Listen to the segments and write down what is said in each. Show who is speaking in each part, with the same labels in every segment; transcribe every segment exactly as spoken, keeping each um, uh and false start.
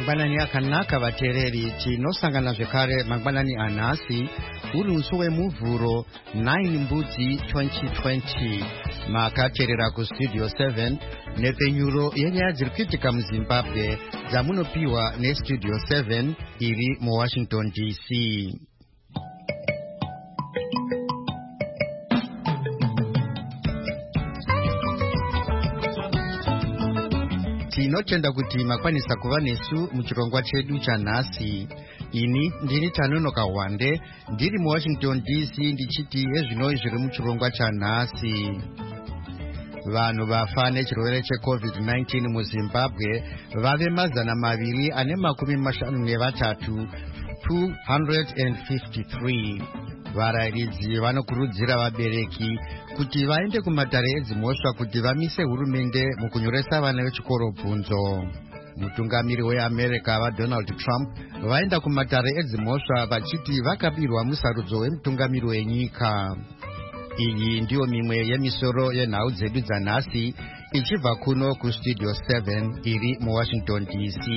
Speaker 1: mangwanani akanaka vateereri. Tinosangana zvekare mangwanani anhasi uri musi wemuvhuro nine mbudzi twenty twenty. Makateerera kustudio seven nepfenyuro yenyaya dziri kuitika muzimbabwe dzamunopiwa nestudio seven iri muwashington D C. Tinotenda kuti makwanisa kuva nesu muchirongwa chedu chanhasi. Ini ndini Tanonoka Wande ndiri muwashington D C ndichiti ezvinoi zviri muchirongwa chanhasi. Vanhu vafa nechirwere checovid nineteen muzimbabwe vave mazana maviri ane makumi mashanu nevatatu two hundred fifty-three. Varayiridzi vanokurudzira vabereki kuti vaende kumatare edzimhosva kuti vamise hurumende mukunyoresa vana vechikoro bvunzo. Mutungamiri weAmerica vaDonald Trump vaenda kumatare edzimhosva vachiti vakabirwa musarudzo wemutungamiri wenyika. Iyi ndiyo mimwe yemisoro yenhau dzedu dzanhasi ichibva kuno kustudio seven iri muwashington D C.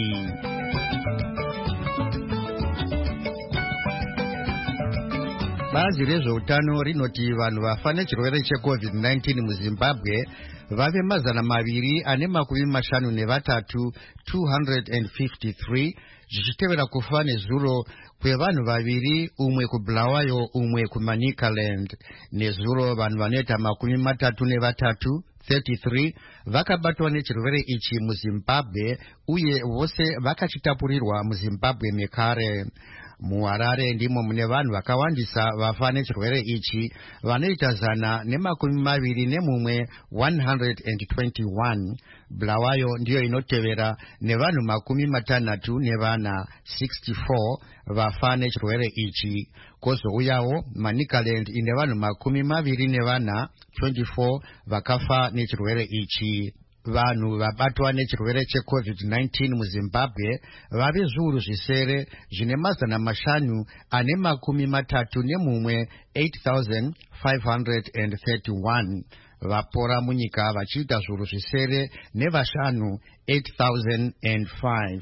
Speaker 1: Bazi rezveutano rinoti vanhu vafa nechirwere checovid nineteen muzimbabwe vave mazana maviri ane makumi mashanu nevatatu two hundred fifty-three, zvichitevera kufa nezuro kwevanhu vaviri, umwe kuBulawayo umwe kuManicaland. Nezuro vanhu vanoita makumi matatu nevatatu thirty-three vakabatwa nechirwere ichi muzimbabwe uye vose vakachitapurirwa muzimbabwe mekare. MuHarare ndimo mune vanhu vakawandisa vafa nechirwere ichi vanoita zana nemakumi maviri nemumwe one hundred twenty-one. Bulawayo ndiyo inotevera nevanhu makumi matanhatu nevana sixty-four vafa nechirwere ichi. Kozouyawo Manicaland ine vanhu makumi maviri nevana twenty-four vakafa nechirwere ichi. Vanhu vabatwa nechirwere checovid nineteen muzimbabwe vave zviuru zvisere zvine mazana mashanu ane makumi matatu nemumwe eight thousand five hundred thirty-one. Vapora munyika vachiita zviuru zvisere nevashanu eight thousand five.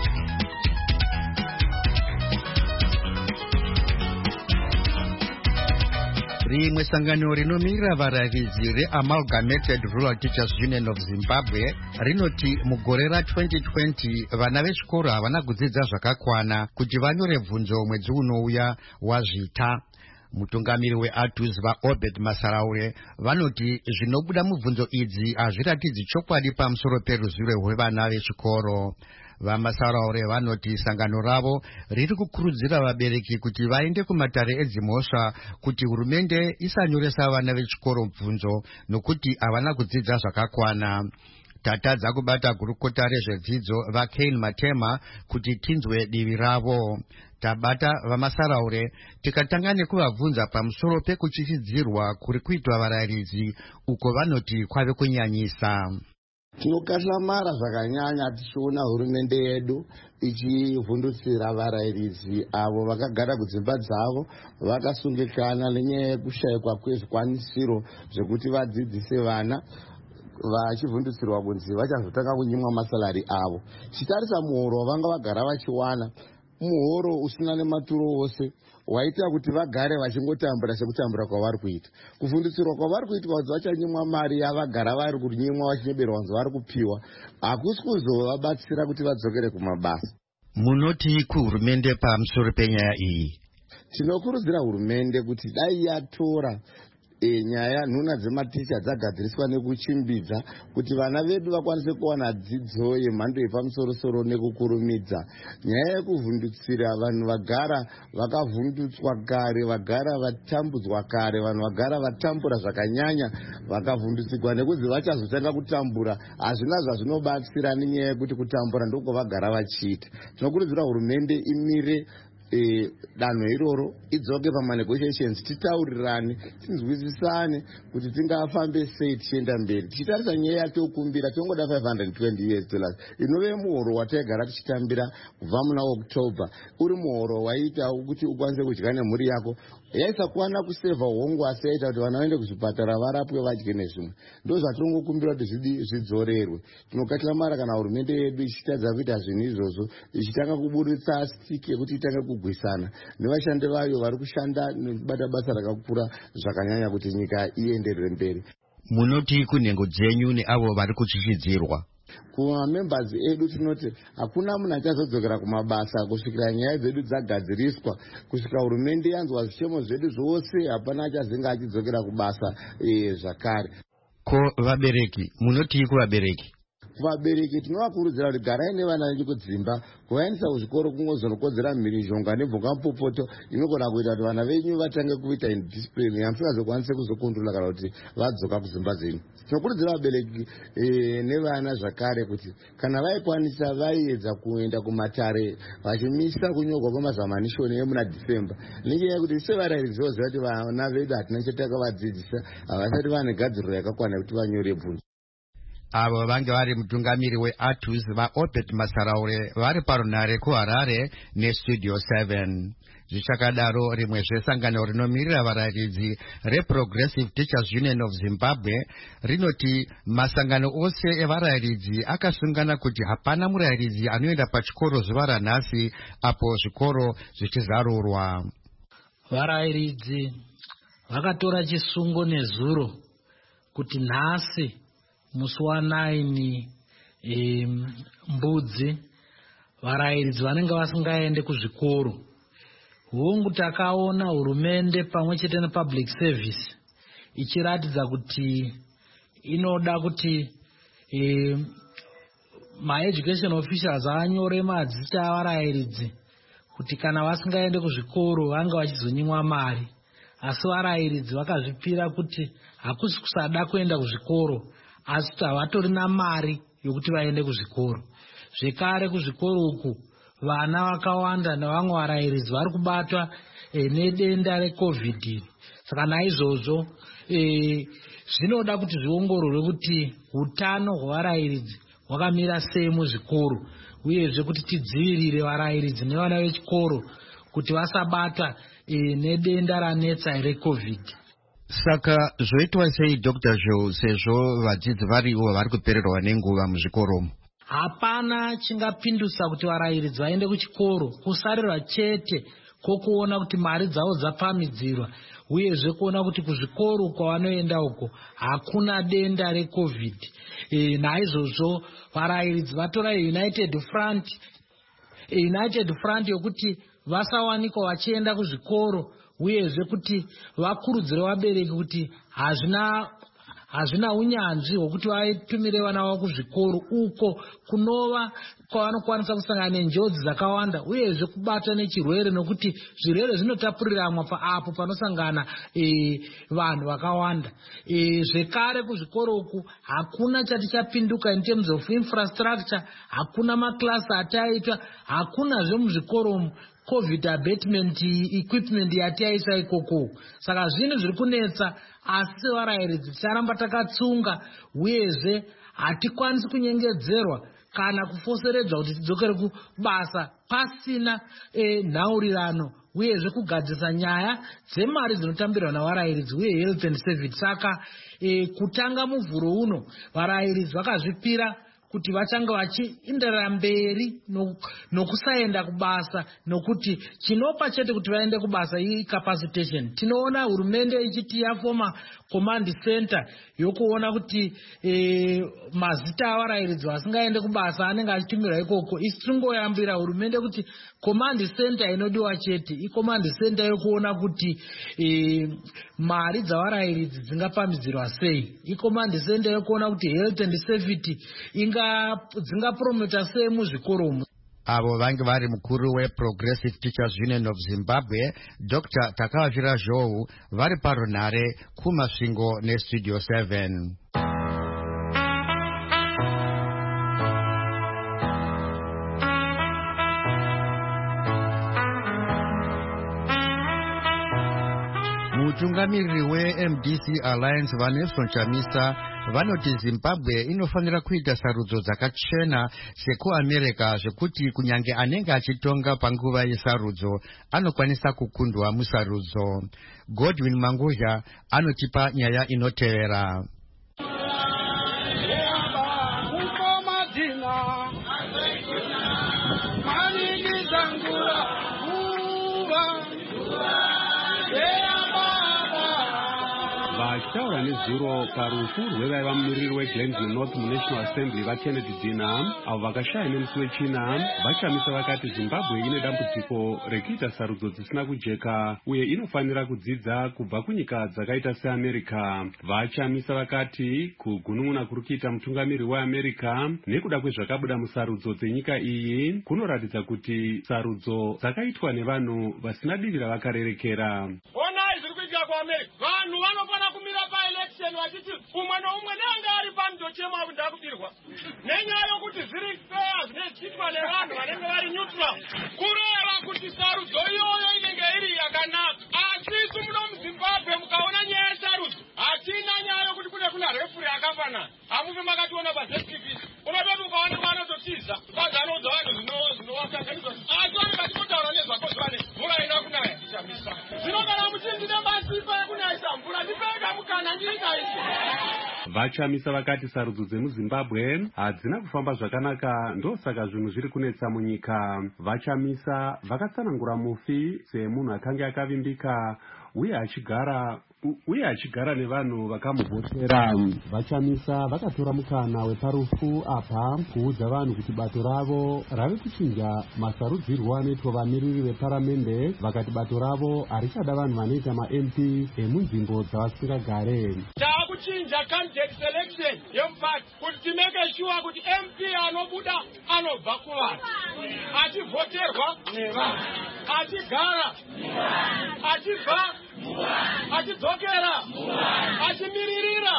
Speaker 1: Rimwe sangano rinomirira varayiridzi reAmalgamated Rural Teachers Union of Zimbabwe rinoti mugore ra-twenty twenty vana vechikoro havana kudzidza zvakakwana kuti vanyore bvunzo mwedzi unouya wazvita. Mutungamiri weATUS vaObed Masaraure vanoti zvinobuda mubvunzo idzi hazviratidzi chokwadi pamusoro peruzivo rwevana vechikoro. VaMasaraure vanoti sangano ravo riri kukurudzira vabereki kuti vaende kumatare edzimhosva kuti hurumende isanyoresa vana vechikoro bvunzo nokuti havana kudzidza zvakakwana. Tatadza kubata gurukota rezvedzidzo vaCain Matema kuti tinzwe divi ravo. Tabata vaMasaraure tikatanga nekuvabvunza pamusoro pekuchichidzirwa kuri kuitwa varayiridzi uko vanoti kwave kunyanyisa.
Speaker 2: Tinokashlamara zvakanyanya tichiona hurumende yedu ichivhundutsira varayiridzi avo vakagara kudzimba dzavo vakasungikana nenyaya yekushayikwa kwezvikwanisiro zvekuti vadzidzise vana, vachivhundutsirwa kunzi vachazotanga kunyimwa masalari avo. Chitarisa muhoro wavanga vagara vachiwana, muhoro usina nematuro wose, waita kuti vagare vachingotambura sekutambura kwavari kuita. Kuvhundutsirwa kwavari kuitwa kuti vachanyimwa mari yavagara vari kunyimwa vachinyeberwa kunzi vari kupiwa hakusi kuzovabatsira kuti vadzokere kumabasa.
Speaker 1: Munoti kuhurumende pamusoro penyaya iyi?
Speaker 2: Tinokurudzira hurumende kuti dai yatora E, nyaya nhuna dzematicha dzagadziriswa nekuchimbidza kuti vana vedu vakwanise kuwana dzidzo yemhando yepamusoro-soro nekukurumidza. Nyaya yekuvhundutsira vanhu vagara vakavhundutswa kare, vagara vatambudzwa kare, vanhu vagara vatambura zvakanyanya vakavhundutsigwa nekuti vachazotanga kutambura hazvina zvazvinobatsira nenyaya yekuti kutambura ndoko vagara vachiita. Tinokurudzira hurumende imire e, danho iroro idzoke pamanegotiations, titaurirane, tinzwisisane kuti tingafambe sei tichienda mberi. Tichitarisa nyaya yatokumbira tongoda five hundred twenty US dollars inove muhoro wataigara tichitambira kubva muna October, uri muhoro waita kuti ukwanise kudya nemhuri yako, yaisakwana kusevha hongu asi yaita kuti vana vaende kuzvipatara varapwe vadye nezvimwe. Ndo zvatongokumbira kuti zvidzorerwe. Tinokatira mara kana hurumende yedu ichitadza kuita zvinhu izvozvo, ichitanga kuburitsa stiki yekuti itange kugwisana nevashandi vayo vari kushanda nekubata basa rakakura zvakanyanya kuti nyika ienderere mberi.
Speaker 1: Munoti kunhengo dzenyu neavo vari kuchichidzirwa?
Speaker 2: Kuma members edu tinoti hakuna munhu achazodzokera kumabasa kusvikira nyaya dzedu dzagadziriswa, kusvika hurumende yanzwa zvichemo zvedu zvose, hapana achazinga achidzokera kubasa e, zvakare.
Speaker 1: Ko vabereki, munoti kuvabereki?
Speaker 2: Vabereki tinovakurudzira kuti garai nevana venyu kudzimba, kuvaendesa kuzvikoro kungozonokodzera mhirizhonga nebvunga mupopoto inogona kuita kuti vana venyu vatange kuita indiscipline yamusingazokwanise kuzokontrola kana kuti vadzoka kudzimba dzenyu. Tinokurudzira vabereki e, nevana zvakare kuti kana vaikwanisa vaiedza kuenda kumatare vachimisa kunyorwa kwamazamanishoni emuna December, nenyaya yekuti sevarairidzi voziva kuti vana vedu hatina chatakavadzidzisa, havasati vane gadziriro yakakwana kuti vanyore bvunzo.
Speaker 1: Avo vange vari mutungamiri weATUS vaObed Masaraure vari parunare kuHarare neStudio seven. Zvichakadaro rimwe zvesangano rinomirira varayiridzi reProgressive Teachers Union of Zimbabwe rinoti masangano ose evarayiridzi akasungana kuti hapana murayiridzi anoenda pachikoro zuva ranhasi apo zvikoro zvichizarurwa.
Speaker 3: Varayiridzi vakatora chisungo nezuro kuti nhasi musi wanaini e, mbudzi varayiridzi vanenge vasingaende kuzvikoro. Hungu takaona hurumende pamwe chete nepublic service ichiratidza kuti inoda kuti e, ma-education officials anyore madzita avarayiridzi kuti kana vasingaende kuzvikoro vange vachizonyimwa mari. Asi varayiridzi vakazvipira kuti hakusi kusada kuenda kuzvikoro, asi kuti havatorina mari yokuti vaende kuzvikoro. Zvekare kuzvikoro uku vana vakawanda nevamwe varayiridzi vari kubatwa e, nedenda reCovid. Saka naizvozvo e, zvinoda kuti zviongororwe kuti utano hwevarayiridzi hwakamira sei muzvikoro, uyezve kuti tidzivirire varayiridzi nevana vechikoro kuti vasabatwa e, nedenda ranetsa reCovid.
Speaker 1: Saka zvoitwa sei Doctor Joe sezvo vadzidzi varivo vari kupererwa nenguva muzvikoro?
Speaker 3: Hapana chingapindusa kuti varayiridzi vaende kuchikoro, kusarirwa chete kokuona kuti mari dzavo dzapamidzirwa, uyezve kuona kuti kuzvikoro kwavanoenda uko hakuna denda reCovid. E, naizvozvo varayiridzi vatora United Front, e, United Front yokuti vasawanikwa vachienda kuzvikoro, uyezve kuti vakurudzire vabereki kuti hazvina hazvina unyanzvi hwokuti vatumire vana vavo kuzvikoro uko kunova kwavanokwanisa kusangana nenjodzi dzakawanda, uyezve kubatwa nechirwere, nokuti zvirwere zvinotapuriranwa paapo panosangana e, vanhu vakawanda. E, zvekare kuzvikoro uku hakuna chati chapinduka in terms of infrastructure, hakuna maklasi ataitwa, hakuna zvemuzvikoro COVID abatement equipment yatiaisa ikoko. Saka zvinhu zviri kunetsa, asi varayiridzi ticharamba takatsunga, uyezve hatikwanisi kunyengedzerwa kana kufoseredzwa kuti tidzokere kubasa pasina e, nhaurirano, uyezve kugadzisa nyaya dzemari dzinotambirwa navarayiridzi uye health and safety. Saka e, kutanga muvhuro uno varayiridzi vakazvipira kuti vachange vachienderera mberi nokusaenda kubasa, nokuti chinopa chete kuti vaende kubasa icapacitation. Tinoona hurumende ichiti yafoma command center yokuona kuti e, mazita avarayiridzi vasingaende kubasa anenge achitumirwa ikoko. Isi tinongoyambira hurumende kuti command center inodiwa chete icommand center yokuona kuti e, mari dzavarayiridzi dzingapamidzirwa sei, icommand center yokuona kuti health and safety inga dzingapromota sei muzvikoromo.
Speaker 1: Avo vange vari mukuru weProgressive Teachers Union of Zimbabwe Doctor Takavira Joe vari parunare kumasvingo neStudio seven. Mutungamiriri we-M D C Alliance vaNelson Chamisa vanoti Zimbabwe inofanira kuita sarudzo dzakachena sekuAmerica zvekuti kunyange anenge achitonga panguva yesarudzo anokwanisa kukundwa musarudzo. Godwin Manguzha anotipa nyaya inotevera.
Speaker 4: Vachitaura nezuro parufu rwevaiva mumiriri weGlenville North muNational Assembly vaKennedy Dina avo vakashaya nemusi wechina vachamisa vakati Zimbabwe ine dambudziko rekuita sarudzo dzisina kujeka uye inofanira kudzidza kubva kunyika dzakaita seAmerica. Vachamisa vakati kugunun'una kuri kuita mutungamiriri weAmerica nekuda kwezvakabuda musarudzo dzenyika iyi kunoratidza kuti sarudzo dzakaitwa nevanhu vasina divi ravakarerekera.
Speaker 5: Vanhu vanofana kumira paelection vachiti umwe noumwe neanga ari pandochema kuti akudirwa nenyaya yokuti zviri fair zvinoitwa nevanhu vanenge vari neutral kureva kuti sarudzo iyoyo inenge iri yakanaka. Asi isu muno muZimbabwe mukaona nyaya yesarudzo hatina nyaya yokuti kune kuna refuri akafanana hamufi makationa paZTV unototi ukaona vanototiza kwazi anoudza vanhu zvinowasanganiswa asi vanhu vatinotaura nezvako zvane mvura ina kunaya ichamisa zvino kana muchindine masipa ekunaisa mvura ndipeka mukana ndiikaisi.
Speaker 4: Vachamisa vakati sarudzo dzemuZimbabwe hadzina kufamba zvakanaka ndosaka zvinhu zviri kunetsa munyika. Vachamisa vakatsanangura mufi semunhu akanga akavimbika uye achigara uye achigara nevanhu vakamuvhotera. Vachamisa vakatora mukana weparufu apa kuudza vanhu kuti bato ravo rave kuchinja masarudzirwo anoitwa vamiriri veparamende. Vakati bato ravo harichada vanhu vanoita ma-M P emunzvimbo dzavasingagare.
Speaker 5: Takuchinja candidate selection yemupati kuti timeke sure kuti M P anobuda anobva kuvanhu achivhoterwa nevanhu achigara achibva achidzokera achimiririra.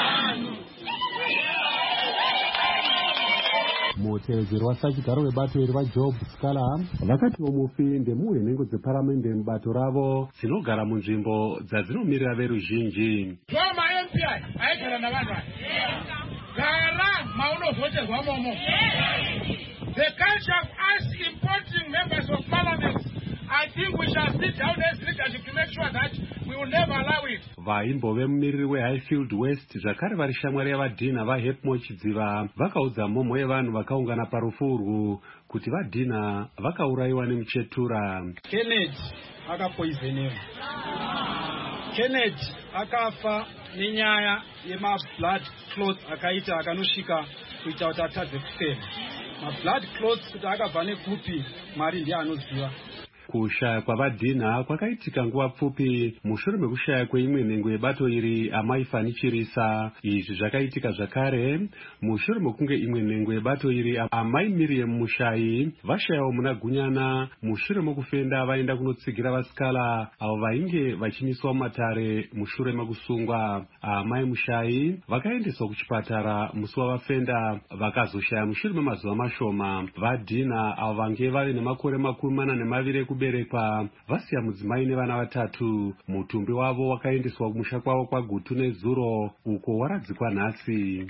Speaker 4: Mutevedzeri wasachigaro webato iri vaJob Scala vakatiwo mufi ndemumwe nhengo dzeparamende mubato ravo dzinogara munzvimbo dzadzinomirira veruzhinji.
Speaker 5: Zvoma M P I aigara navanhu ava gara maunozvoterwa momo. The culture of us importing members of parliament, I think we shall sit down as leadership to make sure that we will never allow it.
Speaker 4: Vaimbo vemumiriri weHighfield West zvakare vari shamwari yavadhina vaHepmo Chidziva vakaudza mhomho yevanhu vakaungana parufu urwu kuti vadhina vakaurayiwa nemuchetura.
Speaker 6: Kennedy akapoisoniwa. Kennedy akafa nenyaya yema-blood clots akaita akanosvika kuita kuti atadze kufema. Ma-blood clots kuti akabva nekupi Mwari ndiye anoziva.
Speaker 4: Kushaya kwavadhina kwakaitika nguva pfupi mushure mekushaya kweimwe nhengo yebato iri Amai Fani Chirisa. Izvi zvakaitika zvakare mushure mekunge imwe nhengo yebato iri Amai Miriam Mushayi vashayawo muna Gunyana mushure mekufenda vaenda kunotsigira vaScala avo vainge vachimiswa mumatare mushure mekusungwa. Amai Mushayi vakaendeswa kuchipatara musi wavafenda vakazoshaya mushure memazuva mashoma. Vadhina avo vange vave nemakore makumi mana nemaviri kuberekwa vasiya mudzimai nevana vatatu. Mutumbi wavo wakaendeswa kumusha kwavo kwaGutu nezuro uko waradzikwa nhasi.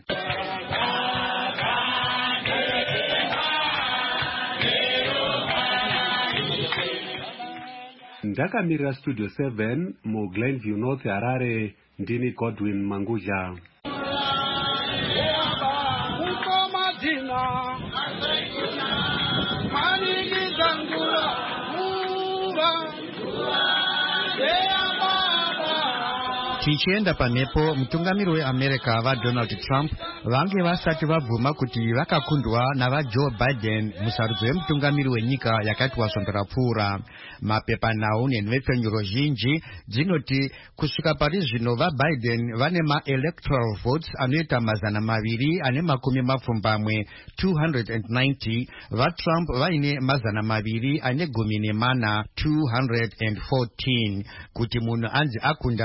Speaker 4: Ndakamirira Studio seven muGlenville North Harare ndini Godwin Manguzha.
Speaker 1: Tichienda pamhepo mutungamiri weAmerica vaDonald Trump vange vasati vabvuma kuti vakakundwa navaJoe Biden musarudzo yemutungamiri wenyika yakati wasvondora pfuura. Mapepanhau nenhepfenyuro zhinji dzinoti kusvika pari zvino vaBiden vane ma-electoral votes anoita mazana maviri ane makumi mapfumbamwe two hundred ninety, vaTrump vaine mazana maviri ane gumi nemana two hundred fourteen. Kuti munhu anzi akunda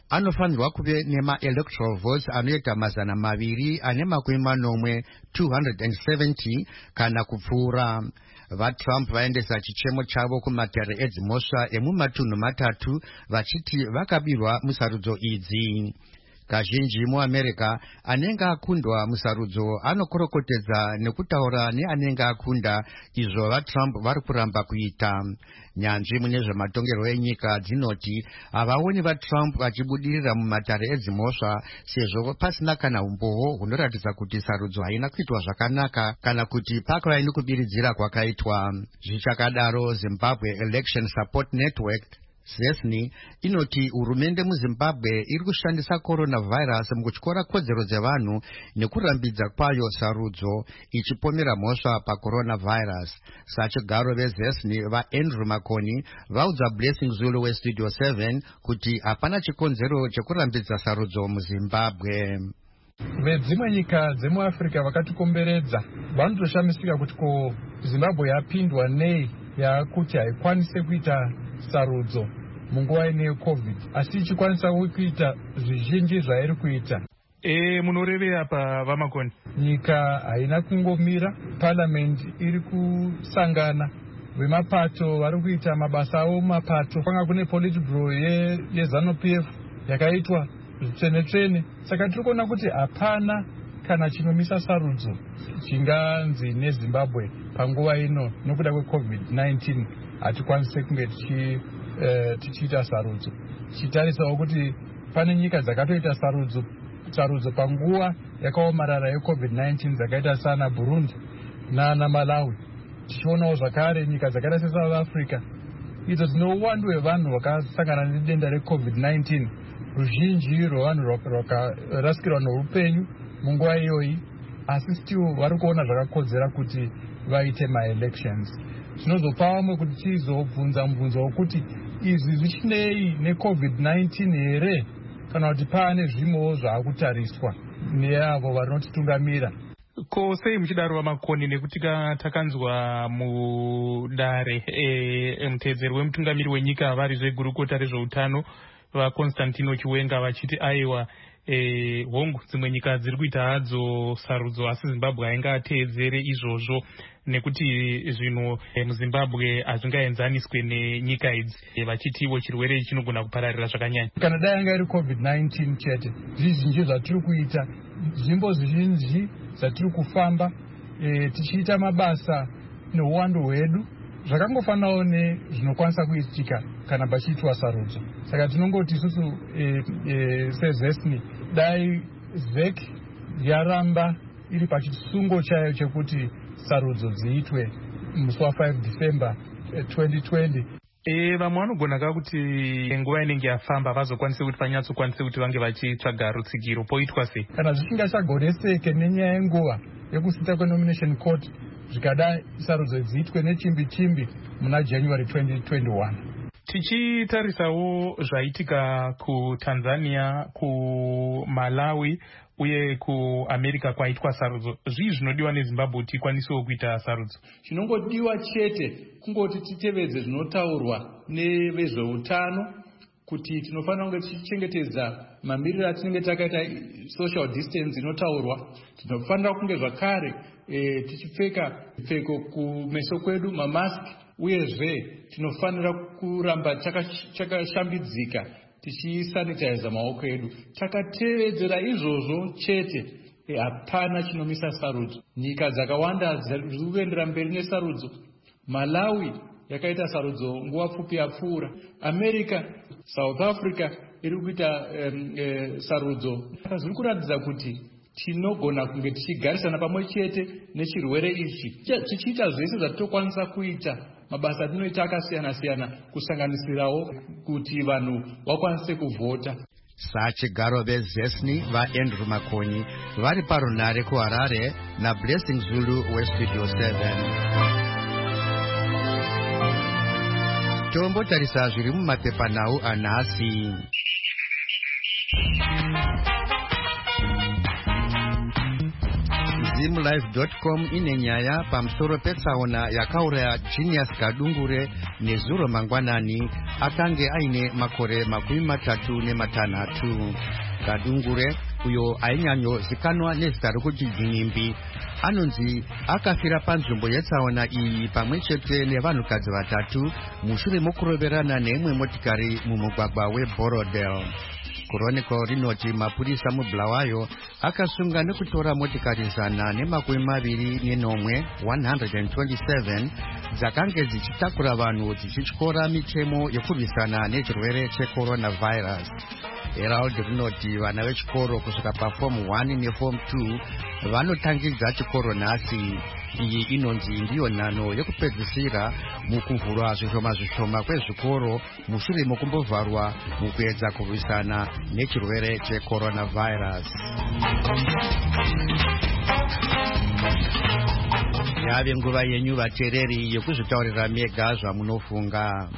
Speaker 1: anofanirwa kuve nema-electoral votes anoita mazana maviri ane makumi manomwe two hundred seventy kana kupfuura. VaTrump vaendesa chichemo chavo kumatare edzimhosva emumatunhu matatu vachiti vakabirwa musarudzo idzi. Kazhinji muAmerica anenge akundwa musarudzo anokorokotedza nekutaura neanenge akunda izvo vaTrump vari kuramba kuita. Nyanzvi mune zvematongerwo enyika dzinoti havaoni vaTrump vachibudirira mumatare edzimhosva sezvo pasina kana umboo hunoratidza kuti sarudzo haina kuitwa zvakanaka kana kuti pakava nekubiridzira kwakaitwa. Zvichakadaro, Zimbabwe Election Support Network ZESNI inoti hurumende muZimbabwe iri kushandisa coronavirus mukutyora kodzero dzevanhu nekurambidza kwayo sarudzo ichipomera mhosva pacoronavirus. Sachigaro veZESNI vaAndrew Makoni vaudza Blessing Zulu weStudio seven kuti hapana chikonzero chekurambidza sarudzo muZimbabwe.
Speaker 7: Vedzimwe nyika dzemuAfrica vakatikomberedza vanotoshamisika kuti ko Zimbabwe yapindwa nei yakuti haikwanise kuita sarudzo munguva ine COVID asi ichikwanisa kuita zvizhinji zvairi kuita.
Speaker 8: E munorevera pa vamakoni
Speaker 7: nyika haina kungomira, parliament iri kusangana, vemapato vari kuita mabasa avo mapato. Kwanga kune politburo yeZANU-P F yakaitwa zvitsvene-tsvene. Saka tiri kuona kuti hapana kana chinomisa sarudzo chinganzi neZimbabwe panguva ino nokuda kweCovid nineteen hatikwanise kunge tichiita sarudzo. Tichitarisawo kuti pane nyika dzakatoita sarudzo sarudzo panguva yakaomarara yeCovid nineteen dzakaita sana Burundi nana Malawi. Tichionawo zvakare nyika dzakaita seSouth Africa idzo dzine uwandu hwevanhu vakasangana nedenda reCovid nineteen. Ruzhinji rwevanhu rwakarasikirwa noupenyu munguva iyoyi, asi still vari kuona zvakakodzera kuti vaite ma-elections. Zvinozopa vamwe kuti tizobvunza mubvunzo wokuti izvi zvichinei neCovid nineteen here kana kuti paane zvimwewo zvaakutariswa neavo vanotitungamira.
Speaker 8: Ko sei muchidaro vamakoni nekuti takanzwa mudare mutedzeri wemutungamiri wenyika vari zvegurukota rezveutano vaConstantino Chiwenga vachiti aiwa E, hongu dzimwe nyika dziri kuita hadzo sarudzo asi Zimbabwe hainga ateedzere izvozvo nekuti zvino e, muZimbabwe hazvingaenzaniswe nenyika idzi e, vachitiwo chirwere ichi chinogona kupararira zvakanyanya.
Speaker 7: Kana dai yanga iri COVID nineteen chete, zvizhinji zvatiri kuita, nzvimbo zhinji zvatiri kufamba e, tichiita mabasa neuwandu hwedu zvakangofanawo nezvinokwanisa kuitika kana pachiitwa sarudzo. Saka tinongoti isusu e, e, seZESNI dai Z E C yaramba iri pachisungo chayo chekuti sarudzo dziitwe musi wa5 December twenty twenty.
Speaker 8: E, vamwe vanogona ka kuti nguva inenge yafamba vazokwanise kuti vanyatsokwanise kuti vange vachitsvaga rutsigiro poitwa sei
Speaker 7: kana zvisingachagoneseke nenyaya yenguva yekusita kwenomination court zvikada sarudzo dziitwe nechimbi chimbi muna January twenty twenty-one.
Speaker 8: Tichitarisawo zvaitika kuTanzania, kuMalawi uye kuAmerica kwaitwa sarudzo, zvii zvinodiwa neZimbabwe kuti ikwanisewo kuita sarudzo?
Speaker 7: Chinongodiwa chete kungoti titevedze zvinotaurwa nevezveutano kuti tinofanira kunge tichichengetedza mamiriro atinenge takaita social distance inotaurwa. Tinofanira kunge zvakare e, tichipfeka pfeko kumeso kwedu mamaski, uyezve tinofanira kuramba takashambidzika tichisanitize maoko edu. Takatevedzera izvozvo chete hapana e, chinomisa sarudzo. Nyika dzakawanda dziri kuendera mberi nesarudzo. Malawi yakaita sarudzo nguva pfupi yapfuura. America, South Africa iri kuita um, e, sarudzo. Zviri kuratidza kuti tinogona kunge tichigarisana pamwe chete nechirwere ichi tichiita zvese zvatokwanisa kuita mabasa atinoita akasiyana-siyana kusanganisirawo kuti vanhu vakwanise kuvhota.
Speaker 1: Sachigaro veZESNI vaAndrew Makoni vari parunare kuHarare naBlessing Zulu weStudio seven. Tombotarisa zviri mumapepanhau anhasi. zimlive dot com ine nyaya pamusoro petsaona yakauraya Genius Kadungure nezuro mangwanani akange aine makore makumi matatu nematanhatu. Kadungure uyo ainyanyozikanwa nezita rokuti Dzinimbi anonzi akafira panzvimbo yetsaona iyi pamwe chete nevanhukadzi vatatu mushure mokuroverana neimwe motikari mumugwagwa weBorodale. Chronicle rinoti mapurisa muBulawayo akasunga nekutora motikari zana nemakumi maviri nenomwe one hundred twenty-seven dzakange dzichitakura vanhu dzichityora mitemo yekurwisana nechirwere checoronavirus. Herald rinoti vana vechikoro kusvika paform one neform two vanotangidza chikoro nhasi. Iyi inonzi ndiyo nhano yekupedzisira mukuvhurwa zvishoma zvishoma kwezvikoro mushure mokumbovharwa mukuedza kurwisana nechirwere checoronavirus. Yave nguva yenyu vateereri yekuzvitaurira mega zvamunofunga.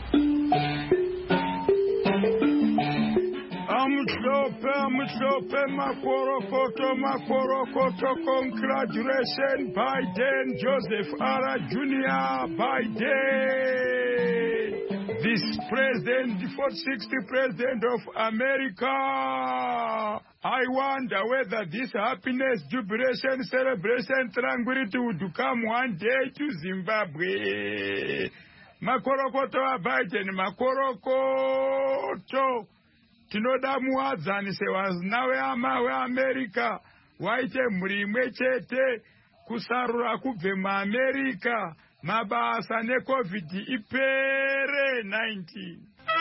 Speaker 9: Amshope, Amshope, Makorokoto, Makorokoto, congratulations, Biden, Joseph R. Junior Biden, this president, the forty-sixth president of America. I wonder whether this happiness, jubilation, celebration, tranquility would come one day to Zimbabwe. Makorokoto, Biden, Makorokoto. Tinoda muwadzanise vazina veama veAmerica waite mhuri imwe chete kusarura kubve muAmerica mabasa neCovid ipere nineteen.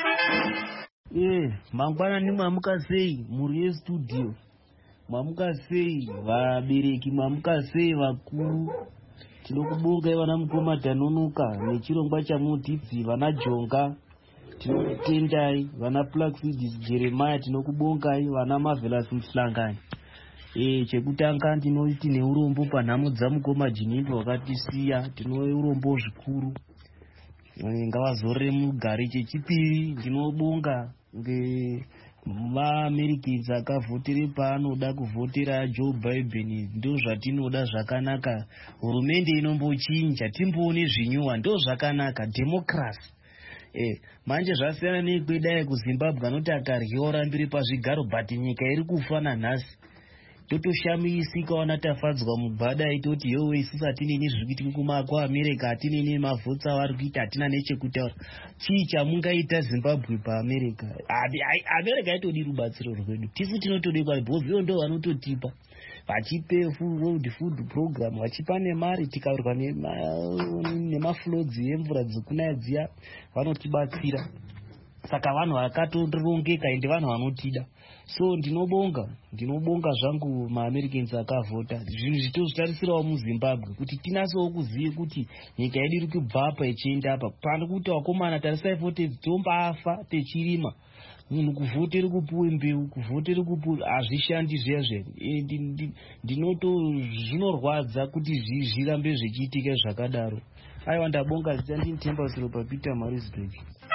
Speaker 10: Eh, mangwanani mwamuka sei muri yestudio? Mwamuka sei vabereki, mwamuka sei vakuru? Tinokubonga vana mukoma Dhanonoka nechirongwa chamutidzi vana Jonga. Tinotendai vana Plaxidis Jeremiah, tinokubongai vana Marvelous Mhlangani. Eh, chekutanga tinoti neurombo panhamo dzamukoma Dzinimbi wakatisiya, tinowe urombo zvikuru. Ngavazorore mugare. Chechipiri ndinobonga nge vaAmericans akavhotera paanoda kuvhotera Joe Biden. Ndo zvatinoda zvakanaka. Hurumende inombochinja, timboone zvinyuwa, ndo zvakanaka. Democracy. Eh, manje zvasiyana nekwedai kuZimbabwe anoti akaryiora mbiri pazvigaro but nyika iri kufana nhasi. Totoshamisika wana tafadzwa mubhada itoti yowe isisi atinini zvikuitika kumako America, atinini mavhotsa vari kuita, atina nechekutaura. Chii chamungaita Zimbabwe paAmerica? America itodi rubatsiro rwedu. Tisu tinotodi kwa bhozio ndo vanototipa. Vachipe food food program, vachipa nemari tikaurwa nemafloods emvura dzikunaya dziya vanotibatsira. Saka vanhu vakatorongeka ende vanhu vanotida. So ndinobonga, ndinobonga zvangu maAmericans akavhota. Zvinhu zvitozvitarisirawo muZimbabwe kuti tinasowo kuziye kuti nyika yedu iri kubva apa ichienda apa. Pano kuti vakomana tarisai vote tombafa techirima. Munhu kuvhotera kupuwe mbeu, kuvhotera kupuwe hazvishandi zviya zviya. Ndinoto zvinorwadza kuti zvirambe zvichiitika zvakadaro. Aiwa ndabonga zita ndinitemba usiro paPeter Marisburg.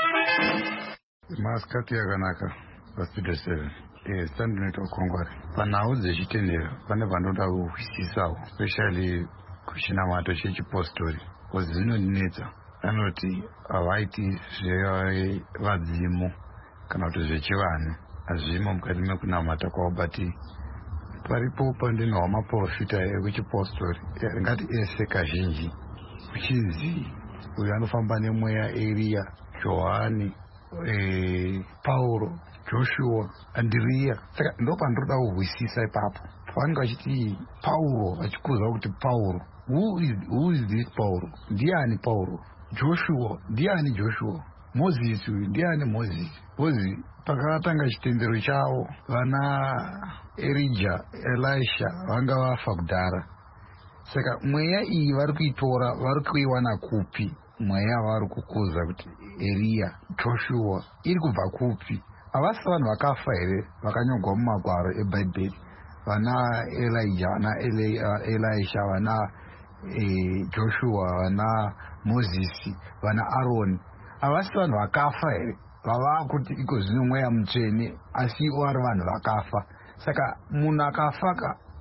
Speaker 11: Masikati yakanaka paStudio seven. Eh, sandinoita kongwari. Panhau dzechitendero pane vanoda kuhwisisawo, especially kuchinamato chechipostori. Kozi zvinonetsa. Anoti havaiti zvevadzimu kana kuti zvechivanhu hazvimo mukati mekunamata kwavo, but paripo pandinowa maprofita ekuchipostori ngati ese kazhinji uchizi uyo anofamba nemweya Elia, Johani, eh, Paulo, Joshua, Andrea. Saka ndo pandinoda kuhwisisa ipapo. Pavanenge vachiti Paulo vachikuza kuti Paulo, who is, who is this Paulo? Ndiani Paulo? Joshua, ndiani Joshua? Moses, ndiani Moses? Kozi pakatanga chitendero chavo vana Elijah, Elisha vanga vafa kudhara. Saka mweya iyi vari kuitora vari kuiwana kupi? Mweya vari kukuza kuti Elia, Joshua iri kubva kupi? Havasi vanhu vakafa here vakanyogwa mumagwaro eBhaibheri? Vana Elijah, vana Elisha, vana eh, Joshua, vana Moses, vana Aaron. Havasi vanhu vakafa here vava kuti iko zvino mweya mutsvene, asi ivo vari vanhu vakafa. Saka munhu akafaka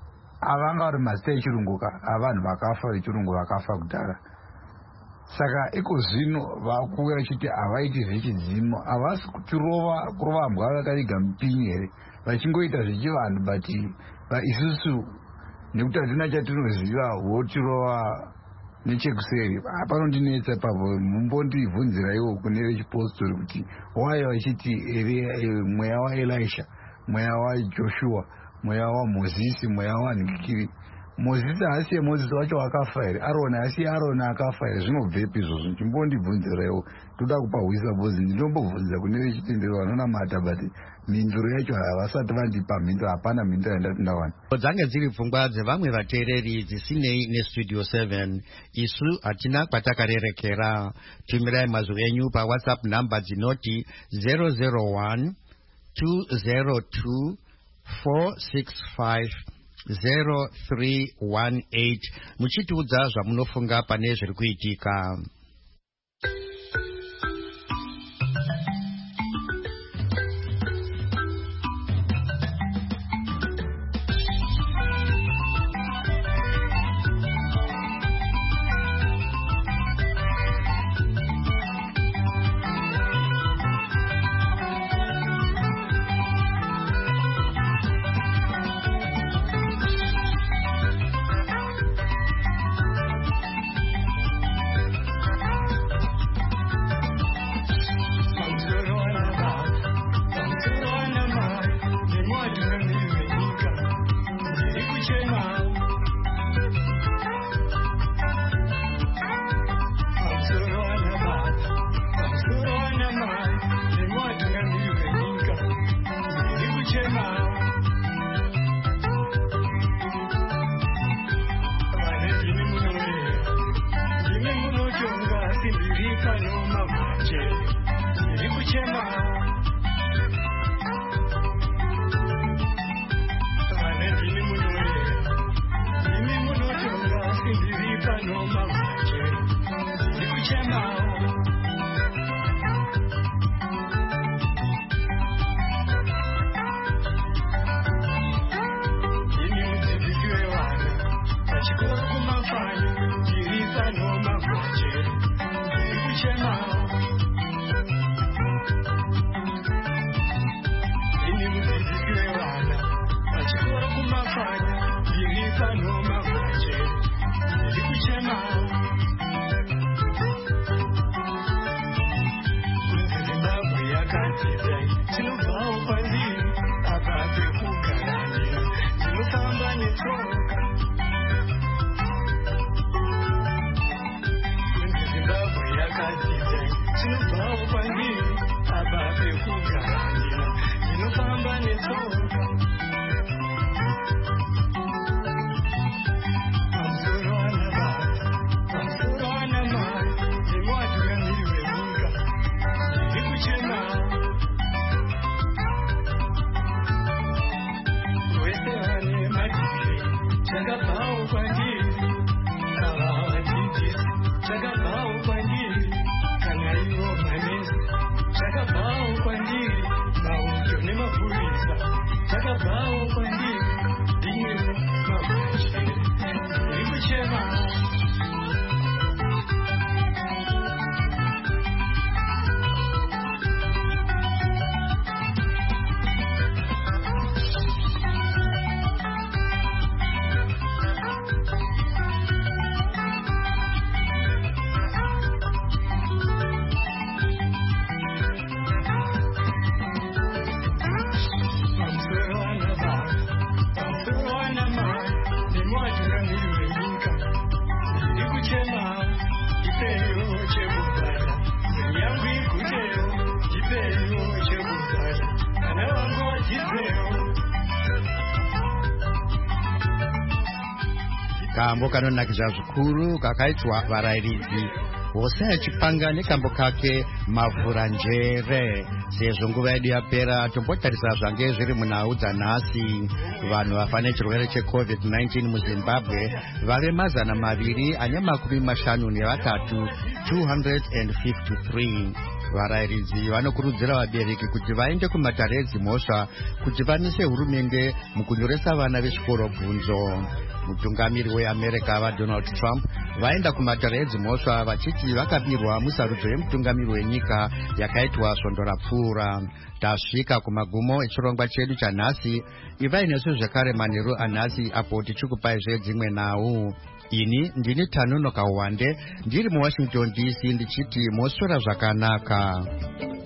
Speaker 11: avanga vari mazita echirunguka avanhu vakafa vechirungu vakafa kudhara. Saka iko zvino vakuuya vachiti havaiti zvechidzimo, havasi kutirova kurova mbwa vakaiga mupinyi here, vachingoita zvechivanhu, but isusu nekuti hatina chatinoziva votirova nechekuseri. Panondinetsa papo, mumbondibvunziraiwo kune vechipostori kuti waya vachiti mweya waElisha, mweya waJoshua, mweya waMozisi, mweya waNhikiri. Mozisi haasiye Mozisi wacho akafa here, Aroni haasiye Aroni akafa here, zvinobvepi izvozvo? Chimbondibvunziraiwo, toda kupahwisa bhozi ndinombobvunza kune vechitendero vanonamata, but mhinduro yacho havasati vandipa mhinduro, hapana mhinduro yandati ndawana.
Speaker 1: Dzange dziri pfungwa dzevamwe vateereri dzisinei nestudio seven, isu hatina kwatakarerekera. Tumirai mazwi enyu pawhatsapp number dzinoti zero zero one two zero two four six five zero three one eight muchitiudza zvamunofunga pane zviri kuitika. Kambo kanonakidza zvikuru kakaitwa varayiridzi hosea achipanga nekambo kake mavhura njere. Sezvo nguva yedu yapera, tombotarisa zvange zviri munhau dzanhasi. Vanhu vafa nechirwere checovid nineteen muZimbabwe vave mazana maviri ane makumi mashanu nevatatu two hundred fifty-three. Varairidzi vanokurudzira vabereki kuti vaende kumatare edzimhosva kuti vanise hurumende mukunyoresa vana vechikoro bvunzo. Mutungamiri weAmerica vaDonald Trump vaenda kumatare edzimhosva vachiti vakabirwa musarudzo yemutungamiri wenyika yakaitwa svondo rapfuura. Tasvika kumagumo echirongwa chedu chanhasi. Ivai nesu zvekare manheru anhasi apo tichikupai zvedzimwe nhau. Ini ndini Tanuno Kawande ndiri muWashington D C ndichiti moswera zvakanaka.